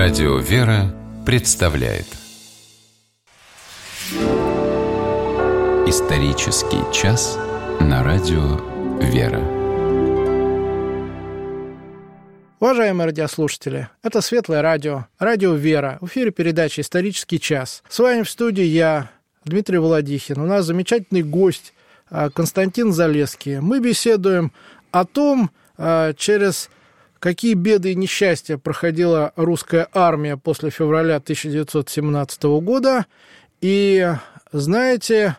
Радио «Вера» представляет исторический час на радио «Вера». Уважаемые радиослушатели, это Светлое радио, радио «Вера». В эфире передача «Исторический час». С вами в студии я, Дмитрий Володихин. У нас замечательный гость Константин Залесский. Мы беседуем о том, через какие беды и несчастья проходила русская армия после февраля 1917 года. И, знаете,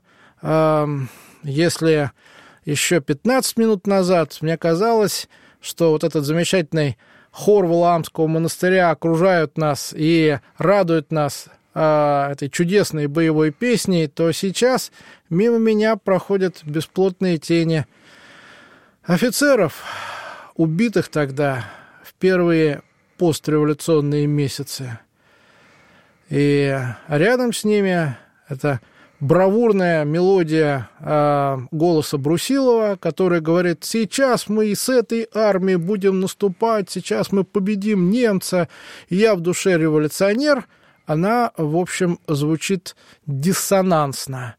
если еще 15 минут назад мне казалось, что вот этот замечательный хор Валаамского монастыря окружают нас и радуют нас этой чудесной боевой песней, то сейчас мимо меня проходят бесплотные тени офицеров, убитых тогда в первые постреволюционные месяцы. И рядом с ними это бравурная мелодия голоса Брусилова, который говорит: сейчас мы и с этой армией будем наступать, сейчас мы победим немца, и я в душе революционер. Она, в общем, звучит диссонансно.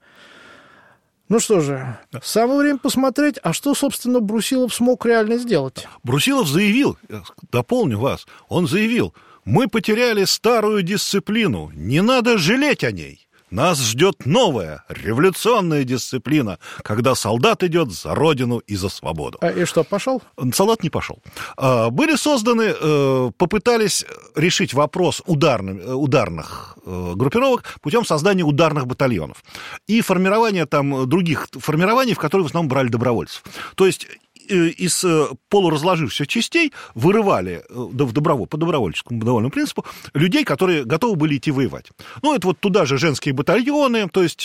Ну что же, самое время посмотреть, а что, собственно, Брусилов смог реально сделать. Брусилов заявил, дополню вас, он заявил: мы потеряли старую дисциплину, не надо жалеть о ней. Нас ждет новая, революционная дисциплина, когда солдат идет за родину и за свободу. И что, пошел? Солдат не пошел. Были созданы, попытались решить вопрос ударных группировок путем создания ударных батальонов и формирования там других формирований, в которые в основном брали добровольцев. То есть из полуразложившихся частей вырывали по добровольческому довольному принципу людей, которые готовы были идти воевать. Ну, это вот туда же женские батальоны, то есть,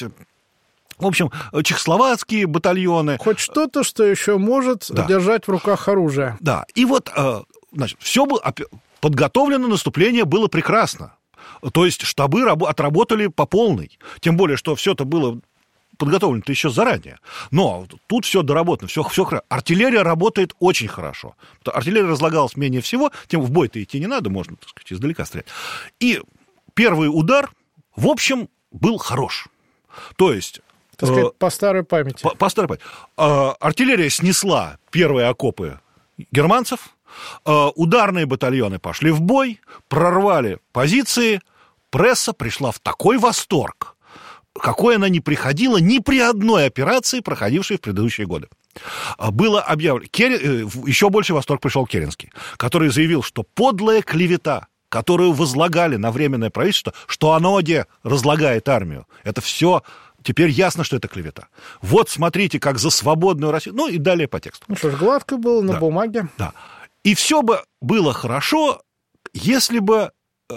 в общем, чехословацкие батальоны. Хоть что-то, что еще может держать в руках оружие. Да, и вот, значит, все было подготовлено, наступление было прекрасно. То есть штабы отработали по полной. Тем более, что все это было подготовлено-то еще заранее. Но тут все доработано, все хорошо. Артиллерия работает очень хорошо. Артиллерия разлагалась менее всего, тем в бой-то идти не надо, можно, так сказать, издалека стрелять. И первый удар, в общем, был хорош. То есть... Так сказать, по старой памяти. По старой памяти. Артиллерия снесла первые окопы германцев, ударные батальоны пошли в бой, прорвали позиции, пресса пришла в такой восторг, какой она не приходила ни при одной операции, проходившей в предыдущие годы. Было объявлено... Еще больше восторг пришел Керенский, который заявил, что подлая клевета, которую возлагали на Временное правительство, что оно разлагает армию, это все... Теперь ясно, что это клевета. Вот смотрите, как за свободную Россию... Ну и далее по тексту. Ну что ж, гладко было на бумаге. Да. И все бы было хорошо, если бы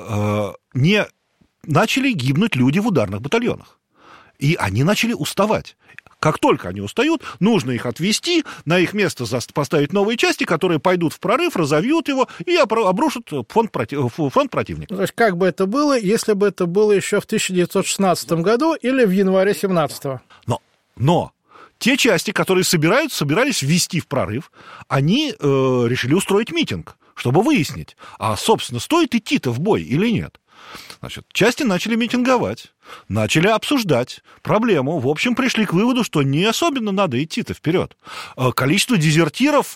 не начали гибнуть люди в ударных батальонах. И они начали уставать. Как только они устают, нужно их отвести, на их место поставить новые части, которые пойдут в прорыв, разовьют его и обрушат фронт противника. То есть как бы это было, если бы это было еще в 1916 году или в январе 17-го? Но те части, которые собирались ввести в прорыв, они решили устроить митинг, чтобы выяснить, а, собственно, стоит идти-то в бой или нет. Значит, части начали митинговать, начали обсуждать проблему. В общем, пришли к выводу, что не особенно надо идти-то вперед. Количество дезертиров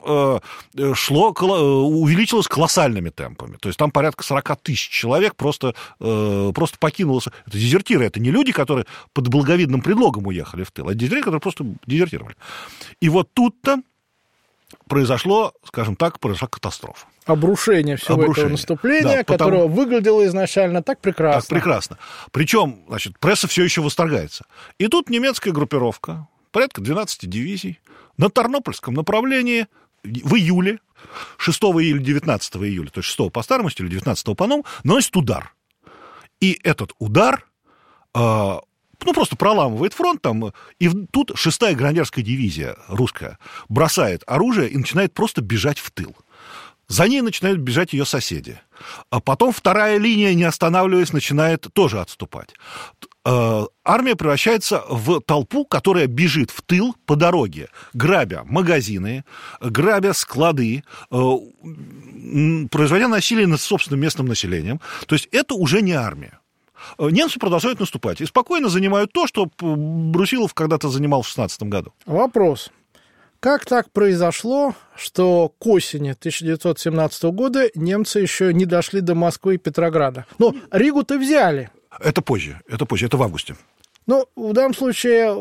увеличилось колоссальными темпами. То есть там порядка 40 тысяч человек просто покинуло. Это дезертиры, это не люди, которые под благовидным предлогом уехали в тыл, а дезертиры, которые просто дезертировали. И вот тут-то произошла катастрофа. Обрушение всего этого наступления, которое выглядело изначально так прекрасно. Так прекрасно. Причем, значит, пресса все еще восторгается. И тут немецкая группировка, порядка 12 дивизий, на Тарнопольском направлении в июле, 6 или 19 июля, то есть 6 по старому стилю, 19 по новому, наносит удар. И этот удар... просто проламывает фронт там, и тут 6-я гренадерская дивизия русская бросает оружие и начинает просто бежать в тыл. За ней начинают бежать ее соседи. А потом вторая линия, не останавливаясь, начинает тоже отступать. Армия превращается в толпу, которая бежит в тыл по дороге, грабя магазины, грабя склады, производя насилие над собственным местным населением. То есть это уже не армия. Немцы продолжают наступать и спокойно занимают то, что Брусилов когда-то занимал в 16 году. Вопрос. Как так произошло, что к осени 1917 года немцы еще не дошли до Москвы и Петрограда? Но Ригу-то взяли. Это позже, это в августе. Ну, в данном случае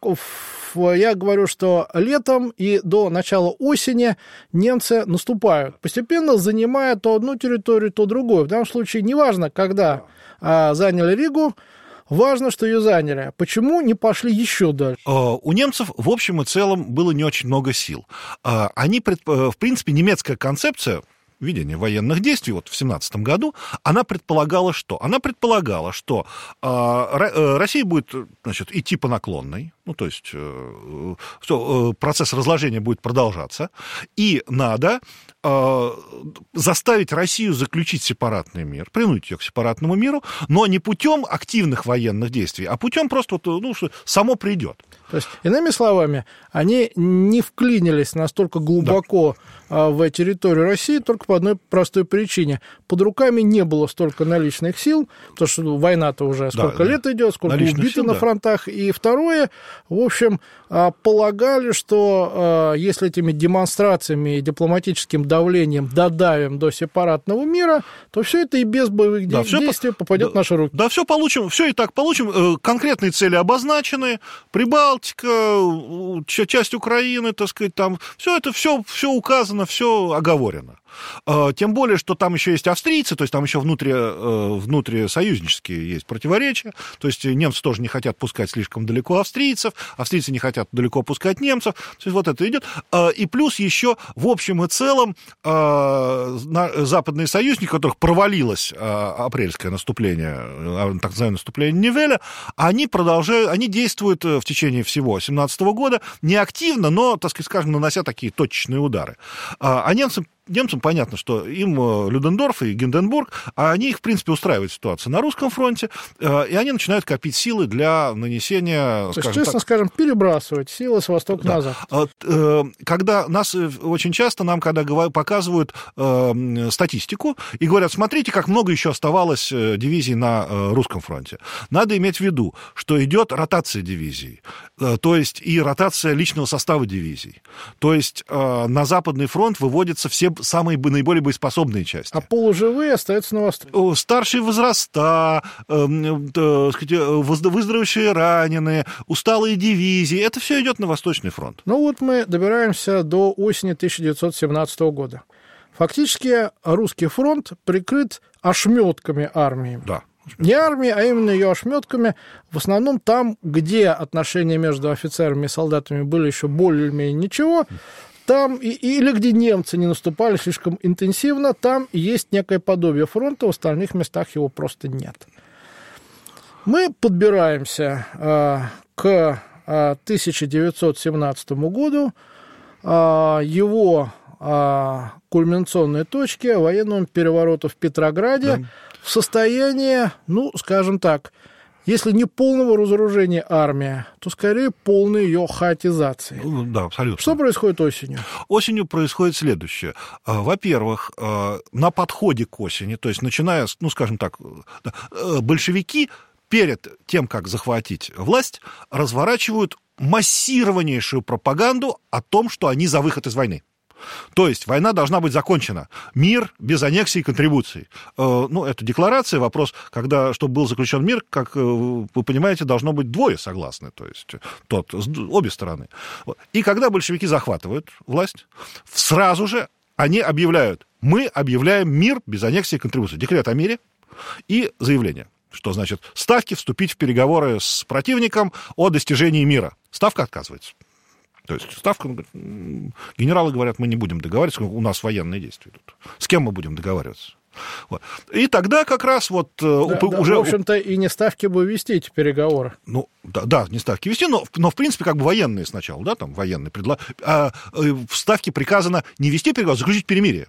я говорю, что летом и до начала осени немцы наступают, постепенно занимая то одну территорию, то другую. В данном случае неважно, когда заняли Ригу, важно, что ее заняли. Почему не пошли еще дальше? У немцев в общем и целом было не очень много сил. Они, в принципе, немецкая концепция ведения военных действий вот в 17 году, она предполагала что? Она предполагала, что Россия будет, значит, идти по наклонной, ну, то есть процесс разложения будет продолжаться, и надо заставить Россию заключить сепаратный мир, принудить ее к сепаратному миру, но не путем активных военных действий, а путем просто, что само придет. То есть, иными словами, они не вклинились настолько глубоко в территорию России только по одной простой причине. Под руками не было столько наличных сил, потому что война-то уже сколько лет идет, сколько убито на фронтах. И второе, в общем, полагали, что если этими демонстрациями и дипломатическим давлением додавим до сепаратного мира, то все это и без боевых действий попадет в наши руки. Да, все получим, все и так получим. Конкретные цели обозначены. Прибалтика, часть Украины, так сказать, там все это все указано, все оговорено. Тем более, что там еще есть австрийцы, то есть там еще внутрисоюзнические есть противоречия, то есть немцы тоже не хотят пускать слишком далеко австрийцев, австрийцы не хотят далеко пускать немцев, то есть вот это идет. И плюс еще в общем и целом западные союзники, у которых провалилось апрельское наступление, так называемое наступление Нивеля, они действуют в течение всего 17 года не активно, но, так сказать, скажем, нанося такие точечные удары. А немцам понятно, что им Людендорф и Гинденбург, они их, в принципе, устраивает ситуация на русском фронте, и они начинают копить силы для нанесения, то есть, честно скажем, перебрасывать силы с востока на запад. Когда очень часто нам показывают статистику и говорят, смотрите, как много еще оставалось дивизий на русском фронте. Надо иметь в виду, что идет ротация дивизий, то есть и ротация личного состава дивизий. То есть на Западный фронт выводятся все самые наиболее боеспособные части. А полуживые остаются на востоке. Старшие возраста, выздоровевшие раненые, усталые дивизии. Это все идет на Восточный фронт. Ну вот мы добираемся до осени 1917 года. Фактически русский фронт прикрыт ошметками армии. Да. Не армией, а именно ее ошметками. В основном там, где отношения между офицерами и солдатами были еще более-менее ничего, там, или где немцы не наступали слишком интенсивно, там есть некое подобие фронта, в остальных местах его просто нет. Мы подбираемся к 1917 году, его кульминационной точке военного переворота в Петрограде, в состоянии, ну, скажем так, если не полного разоружения армии, то скорее полной ее хаотизации. Да, абсолютно. Что происходит осенью? Осенью происходит следующее. Во-первых, на подходе к осени, то есть начиная, ну, скажем так, большевики перед тем, как захватить власть, разворачивают массированнейшую пропаганду о том, что они за выход из войны. То есть война должна быть закончена. Мир без аннексий и контрибуций. Ну, это декларация, вопрос, когда, чтобы был заключен мир, как вы понимаете, должно быть двое согласны, то есть обе стороны. И когда большевики захватывают власть, сразу же они объявляют, мы объявляем мир без аннексий и контрибуций. Декрет о мире и заявление, что значит ставки вступить в переговоры с противником о достижении мира. Ставка отказывается. То есть ставка, генералы говорят, мы не будем договариваться, у нас военные действия идут. С кем мы будем договариваться? Вот. И тогда как раз вот уже... В общем-то, и не ставки бы вести эти переговоры. Ну, да, не ставки вести, но в принципе, как бы военные сначала, да, там военные в ставке приказано не вести переговоры, а заключить перемирие.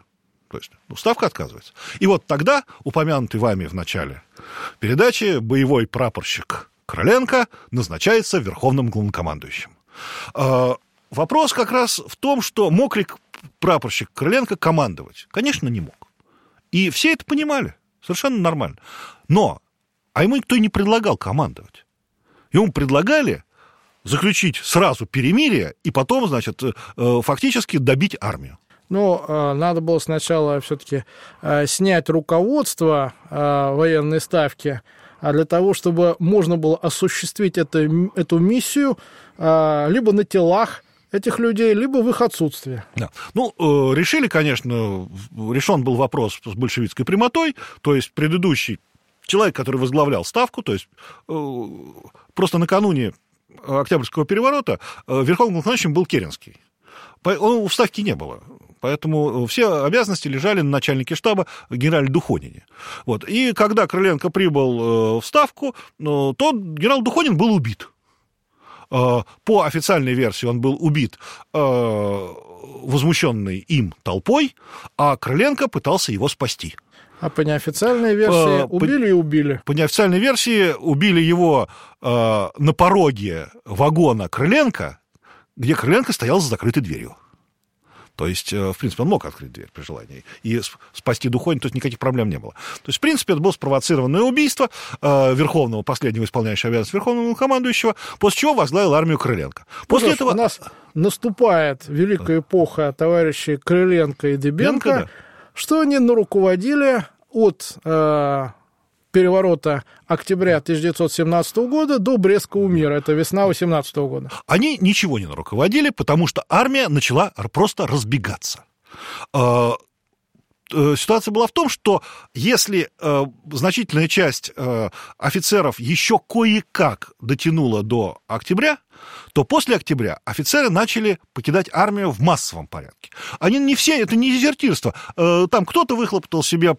То есть Ставка отказывается. И вот тогда, упомянутый вами в начале передачи, боевой прапорщик Короленко назначается верховным главнокомандующим. Вопрос как раз в том, что мог ли прапорщик Короленко командовать? Конечно, не мог. И все это понимали. Совершенно нормально. Но, ему никто и не предлагал командовать. Ему предлагали заключить сразу перемирие и потом, значит, фактически добить армию. Но надо было сначала все-таки снять руководство военной ставки, для того, чтобы можно было осуществить эту миссию либо на телах этих людей, либо в их отсутствии. Да. Решили, конечно, решен был вопрос с большевистской прямотой, то есть предыдущий человек, который возглавлял Ставку, то есть просто накануне Октябрьского переворота верховным главнокомандующим был Керенский. В Ставке не было. Поэтому все обязанности лежали на начальнике штаба генерале Духонине. Вот. И когда Короленко прибыл в Ставку, то генерал Духонин был убит. По официальной версии он был убит возмущенной им толпой, а Короленко пытался его спасти. А по неофициальной версии убили и убили. По неофициальной версии убили его на пороге вагона Короленко, где Короленко стоял за закрытой дверью. То есть, в принципе, он мог открыть дверь при желании. И спасти Духонина, то есть никаких проблем не было. То есть, в принципе, это было спровоцированное убийство верховного, последнего исполняющего обязанности верховного командующего, после чего возглавил армию Короленко. После этого... У нас наступает великая эпоха товарищей Короленко и Дыбенко, да. Что они наруководили от переворота октября 1917 года до Брестского мира. Это весна 18 года. Они ничего не наруководили, потому что армия начала просто разбегаться. Ситуация была в том, что если значительная часть офицеров еще кое-как дотянула до октября, то после октября офицеры начали покидать армию в массовом порядке. Они не все, это не дезертирство. Там кто-то выхлопотал себе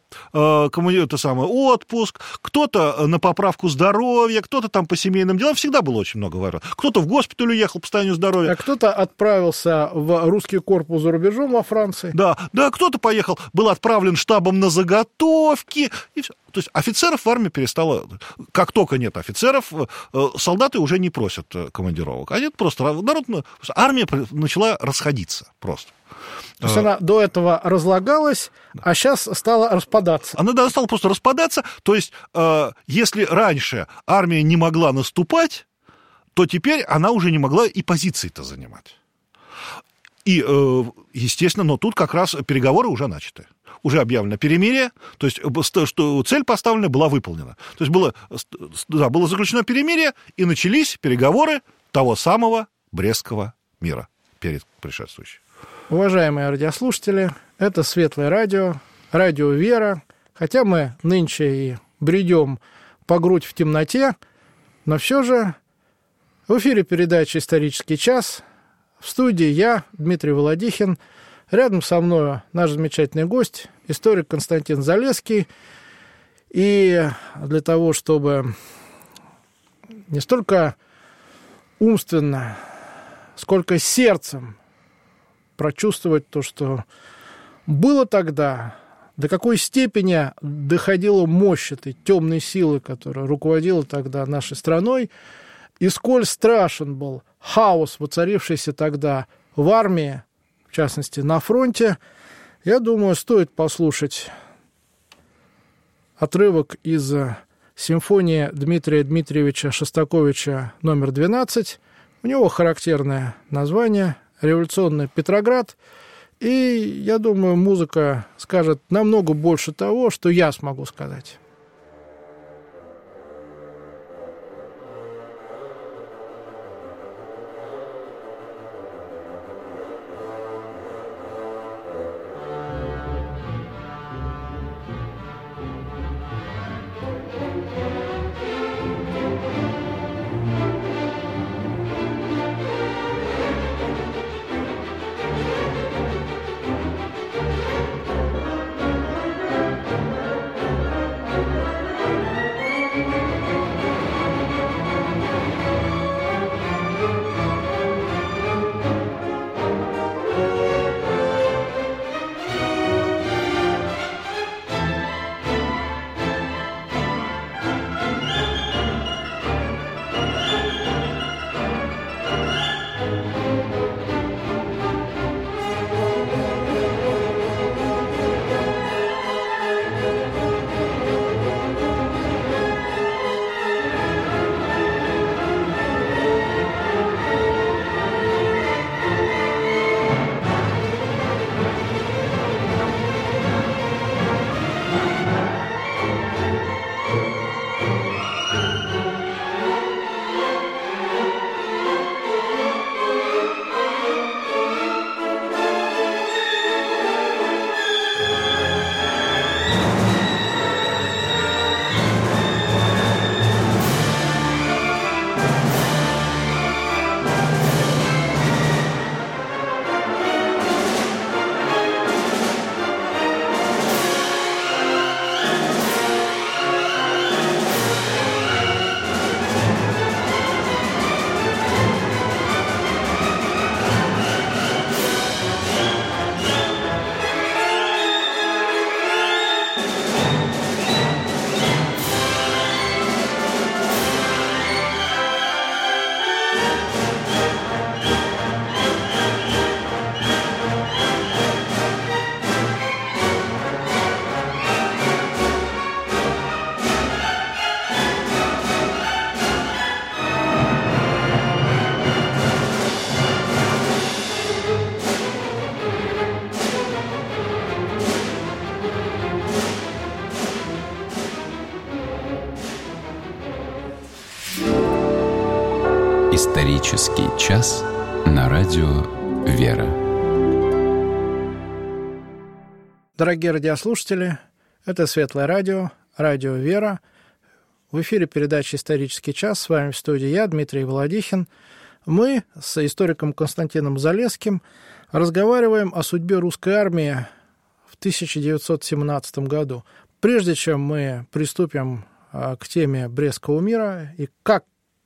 отпуск, кто-то на поправку здоровья, кто-то там по семейным делам. Всегда было очень много вариантов. Кто-то в госпиталь уехал по состоянию здоровья. А кто-то отправился в русский корпус за рубежом во Франции. Да, кто-то поехал, был отправлен штабом на заготовки. И все. То есть офицеров в армии перестало... Как только нет офицеров, солдаты уже не просят командировок. Они просто... Армия начала расходиться просто. То есть она до этого разлагалась, а сейчас стала распадаться. Она стала просто распадаться. То есть если раньше армия не могла наступать, то теперь она уже не могла и позиции-то занимать. И, естественно, но тут как раз переговоры уже начаты. Уже объявлено перемирие, то есть что цель поставленная была выполнена. То есть было заключено перемирие, и начались переговоры того самого Брестского мира перед предшествующим. Уважаемые радиослушатели, это Светлое радио, радио «Вера». Хотя мы нынче и бредем по грудь в темноте, но все же в эфире передача «Исторический час». В студии я, Дмитрий Володихин. Рядом со мной наш замечательный гость, историк Константин Залесский. И для того, чтобы не столько умственно, сколько сердцем прочувствовать то, что было тогда, до какой степени доходила мощь этой темной силы, которая руководила тогда нашей страной, и сколь страшен был хаос, воцарившийся тогда в армии, в частности, на фронте, я думаю, стоит послушать отрывок из симфонии Дмитрия Дмитриевича Шостаковича номер 12. У него характерное название «Революционный Петроград». И, я думаю, музыка скажет намного больше того, что я смогу сказать. Исторический час на радио «Вера». Дорогие радиослушатели, это Светлое радио, радио «Вера». В эфире передача «Исторический час». С вами в студии я, Дмитрий Володихин. Мы с историком Константином Залесским разговариваем о судьбе русской армии в 1917 году. Прежде чем мы приступим к теме Брестского мира и как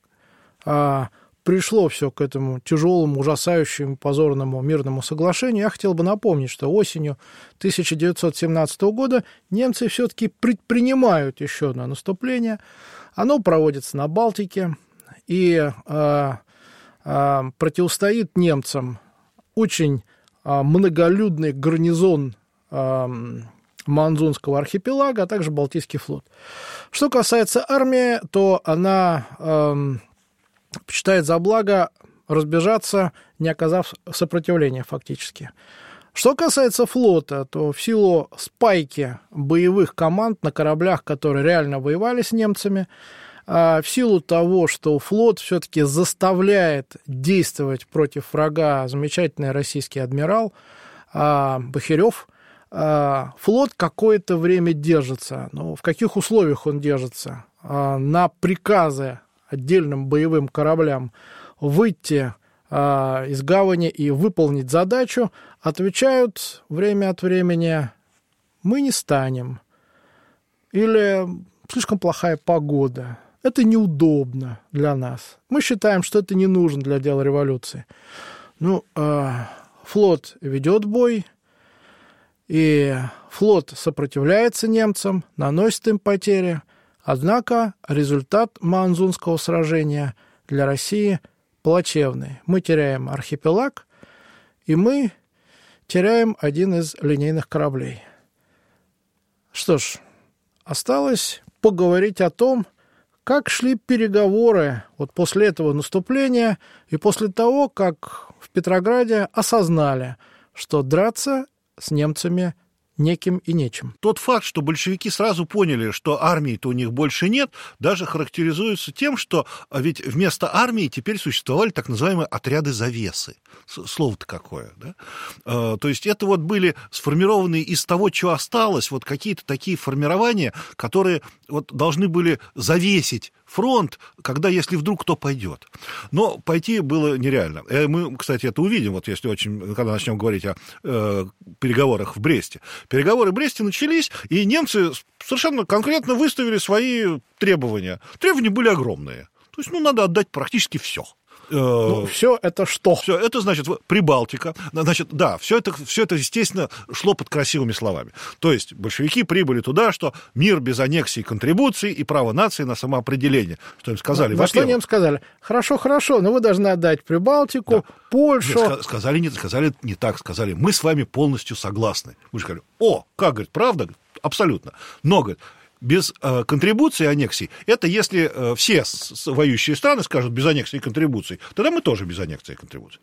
пришло все к этому тяжелому, ужасающему, позорному мирному соглашению, я хотел бы напомнить, что осенью 1917 года немцы все-таки предпринимают еще одно наступление. Оно проводится на Балтике и противостоит немцам очень многолюдный гарнизон Манзунского архипелага, а также Балтийский флот. Что касается армии, то она считает за благо разбежаться, не оказав сопротивления фактически. Что касается флота, то в силу спайки боевых команд на кораблях, которые реально воевали с немцами, в силу того, что флот все-таки заставляет действовать против врага замечательный российский адмирал Бахирев, флот какое-то время держится. Но в каких условиях он держится? На приказы отдельным боевым кораблям выйти из гавани и выполнить задачу отвечают время от времени: мы не станем, или слишком плохая погода, это неудобно для нас, мы считаем, что это не нужно для дела революции. Флот ведет бой, и флот сопротивляется немцам, наносит им потери. Однако результат Манзунского сражения для России плачевный. Мы теряем архипелаг, и мы теряем один из линейных кораблей. Что ж, осталось поговорить о том, как шли переговоры вот после этого наступления и после того, как в Петрограде осознали, что драться с немцами неким и нечем. Тот факт, что большевики сразу поняли, что армии-то у них больше нет, даже характеризуется тем, что ведь вместо армии теперь существовали так называемые отряды завесы. Слово-то какое, да? То есть это вот были сформированы из того, что осталось, вот какие-то такие формирования, которые вот должны были завесить фронт, если вдруг кто пойдет. Но пойти было нереально. Мы, кстати, это увидим, вот если когда начнем говорить о переговорах в Бресте. Переговоры в Бресте начались, и немцы совершенно конкретно выставили свои требования. Требования были огромные. То есть, надо отдать практически все. Все это что? Все это, значит, Прибалтика. Значит, да, все это, естественно, шло под красивыми словами. То есть большевики прибыли туда, что мир без аннексий и контрибуций и право нации на самоопределение. Что им сказали? На что немцы сказали? Хорошо, но вы должны отдать Прибалтику, да. Польшу. Нет, сказали не так, сказали: мы с вами полностью согласны. Мы же сказали: как, говорит, правда? Абсолютно. Но, говорит, без контрибуции и аннексий, это если все воюющие страны скажут без аннексий и контрибуций, тогда мы тоже без аннексий и контрибуций.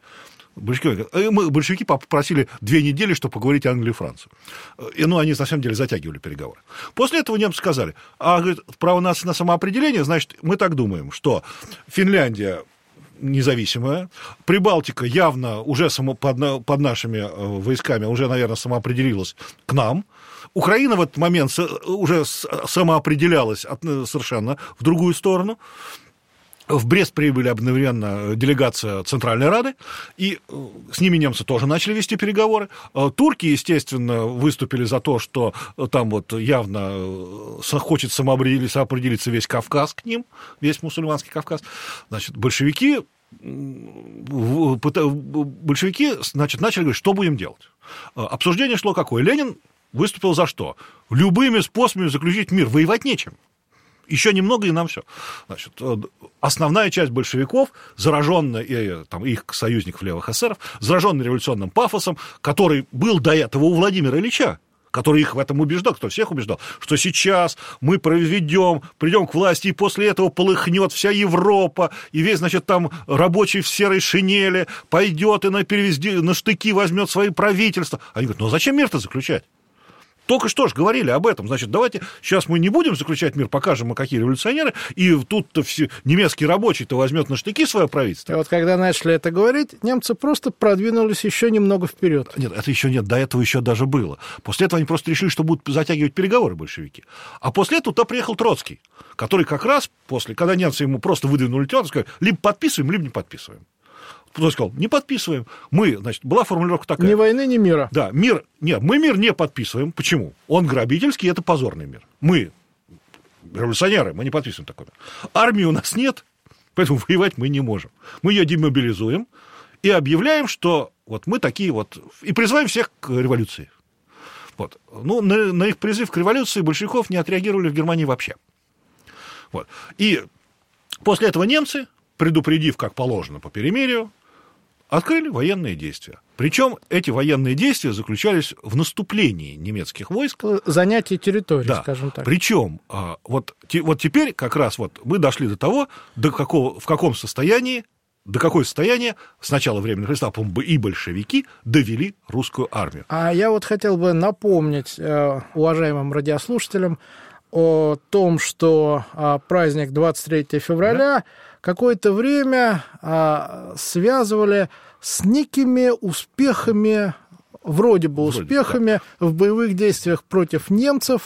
Большевики попросили 2 недели, чтобы поговорить о Англии и Франции. Они, на самом деле, затягивали переговоры. После этого немцы сказали: говорит, право нации на самоопределение, значит, мы так думаем, что Финляндия независимая, Прибалтика явно уже под нашими войсками уже, наверное, самоопределилась к нам. Украина в этот момент уже самоопределялась совершенно в другую сторону. В Брест прибыли одновременно делегация Центральной Рады, и с ними немцы тоже начали вести переговоры. Турки, естественно, выступили за то, что там вот явно хочет самоопределиться весь Кавказ к ним, весь мусульманский Кавказ. Значит, большевики, значит, начали говорить, что будем делать. Обсуждение шло какое? Ленин выступил за что? Любыми способами заключить мир, воевать нечем. Еще немного, и нам все. Значит, основная часть большевиков, зараженная, их союзников левых эсеров, зараженная революционным пафосом, который был до этого у Владимира Ильича, который их в этом убеждал, кто всех убеждал, что сейчас мы придем к власти, и после этого полыхнет вся Европа, и весь, значит, там рабочий в серой шинели пойдет и на штыки возьмет свои правительства. Они говорят: а зачем мир-то заключать? только что же говорили об этом. Значит, давайте сейчас мы не будем заключать мир, покажем мы, какие революционеры, и тут-то все немецкий рабочий-то возьмет на штыки свое правительство. И вот когда начали это говорить, немцы просто продвинулись еще немного вперед. Нет, это еще нет, до этого еще даже было. После этого они просто решили, что будут затягивать переговоры большевики. А после этого туда приехал Троцкий, который как раз после, когда немцы ему просто выдвинули ультиматум, сказали, либо подписываем, либо не подписываем. Он сказал, не подписываем. Мы, значит, была формулировка такая. Ни войны, ни мира. Да, мир, нет, мы мир не подписываем. Почему? Он грабительский, это позорный мир. Мы, революционеры, мы не подписываем такой мир. Армии у нас нет, поэтому воевать мы не можем. Мы ее демобилизуем и объявляем, что вот мы такие вот, и призываем всех к революции. Вот. Ну, на их призыв к революции большевиков не отреагировали в Германии вообще. Вот. И после этого немцы, предупредив, как положено, по перемирию, открыли военные действия. Причем эти военные действия заключались в наступлении немецких войск. Занятие территории, да. Скажем так. Причем вот теперь как раз вот мы дошли до того, до какое состояние с начала времени Христа и большевики довели русскую армию. А я вот хотел бы напомнить уважаемым радиослушателям о том, что праздник 23 февраля какое-то время связывали с некими успехами, вроде бы успехами в боевых действиях против немцев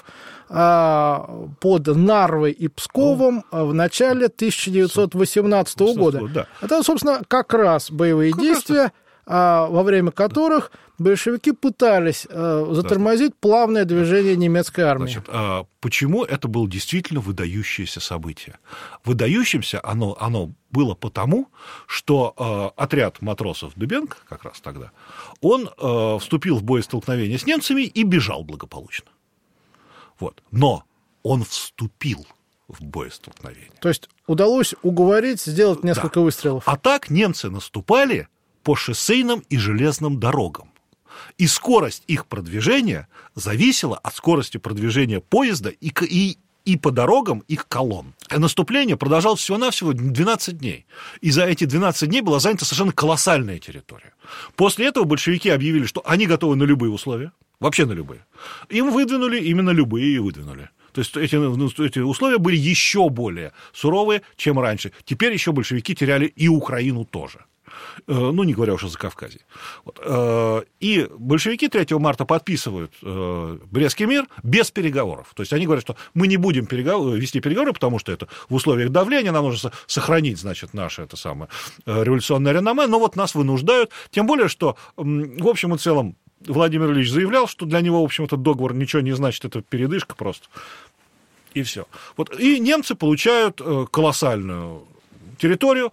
под Нарвой и Псковом в начале 1918 года. Да. Это, собственно, как раз боевые действия, во время которых большевики пытались затормозить плавное движение немецкой армии. Значит, почему это было действительно выдающееся событие? Выдающимся оно было потому, что отряд матросов Дыбенко, как раз тогда, он вступил в боестолкновение с немцами и бежал благополучно. Вот. Но он вступил в боестолкновение. То есть удалось уговорить сделать несколько выстрелов. А так немцы наступали по шоссейным и железным дорогам. И скорость их продвижения зависела от скорости продвижения поезда и по дорогам их колонн. Наступление продолжалось всего-навсего 12 дней. И за эти 12 дней была занята совершенно колоссальная территория. После этого большевики объявили, что они готовы на любые условия, вообще на любые. Им выдвинули именно любые и выдвинули. То есть эти условия были еще более суровые, чем раньше. Теперь еще большевики теряли и Украину тоже. Ну, не говоря уж о Закавказье. Вот. И большевики 3 марта подписывают Брестский мир без переговоров. То есть они говорят, что мы не будем вести переговоры, потому что это в условиях давления, нам нужно сохранить, значит, наше революционное реноме, но вот нас вынуждают. Тем более, что в общем и целом Владимир Ильич заявлял, что для него, в общем, этот договор ничего не значит, это передышка просто. И все. Вот. И немцы получают колоссальную территорию.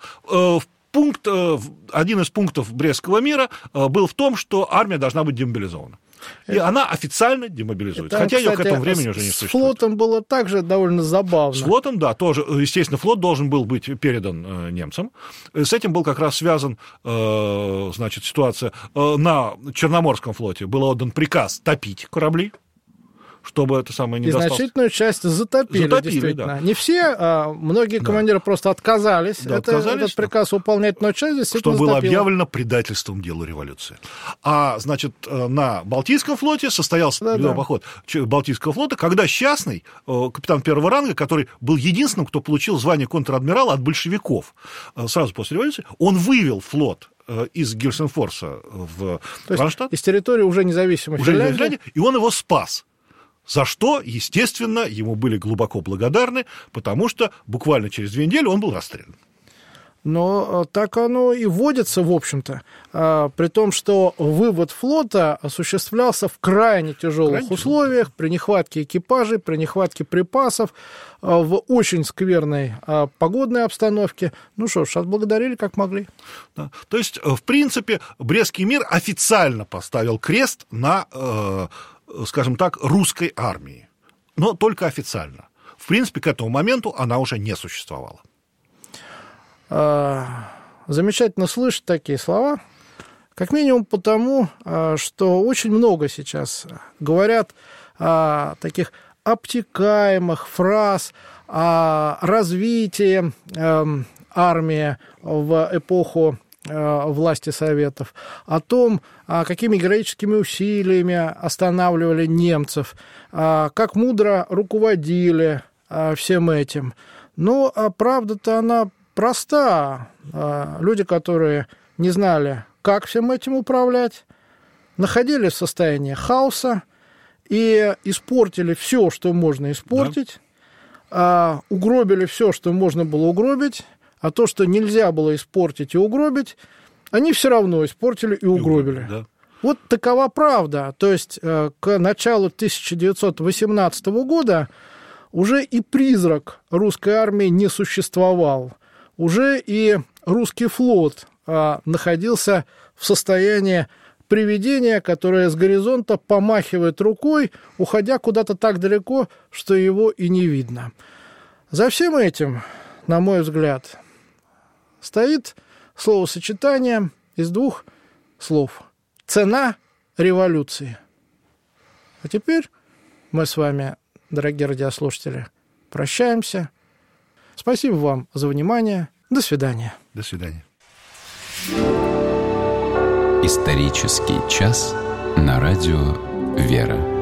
Один из пунктов Брестского мира был в том, что армия должна быть демобилизована. И она официально демобилизуется. Хотя ее к этому времени уже не существует. С флотом было также довольно забавно. С флотом, да, тоже. Естественно, флот должен был быть передан немцам. С этим был как раз связан, значит, ситуация. На Черноморском флоте был отдан приказ топить корабли, чтобы это самое не досталось. И значительную часть затопили действительно. Да. Не все, многие командиры просто отказались. Да, этот приказ выполнять, но часть действительно что было затопило. объявлено предательством делу революции. А, значит, на Балтийском флоте состоялся поход Балтийского флота, когда Счастный, капитан первого ранга, который был единственным, кто получил звание контр-адмирала от большевиков сразу после революции, он вывел флот из Гельсинфорса в Кронштадт. Из территории уже независимой Финляндии. И он его спас. За что, естественно, ему были глубоко благодарны, потому что буквально через 2 недели он был расстрелян. Но так оно и водится, в общем-то. При том, что вывод флота осуществлялся в крайне тяжелых условиях, при нехватке экипажей, при нехватке припасов, в очень скверной погодной обстановке. Ну что ж, отблагодарили как могли. Да. То есть, в принципе, Брестский мир официально поставил крест на, скажем так, русской армии. Но только официально. В принципе, к этому моменту она уже не существовала. Замечательно слышать такие слова, как минимум потому, что очень много сейчас говорят таких обтекаемых фраз о развитии армии в эпоху власти Советов, о том, какими героическими усилиями останавливали немцев, как мудро руководили всем этим. Но правда-то она проста. Люди, которые не знали, как всем этим управлять, находились в состоянии хаоса и испортили все, что можно испортить, угробили все, что можно было угробить, а то, что нельзя было испортить и угробить, они все равно испортили и угробили. Да. Вот такова правда. То есть к началу 1918 года уже и призрак русской армии не существовал. Уже и русский флот находился в состоянии привидения, которое с горизонта помахивает рукой, уходя куда-то так далеко, что его и не видно. За всем этим, на мой взгляд, стоит словосочетание из двух слов. Цена революции. А теперь мы с вами, дорогие радиослушатели, прощаемся. Спасибо вам за внимание. До свидания. До свидания. Исторический час на радио «Вера».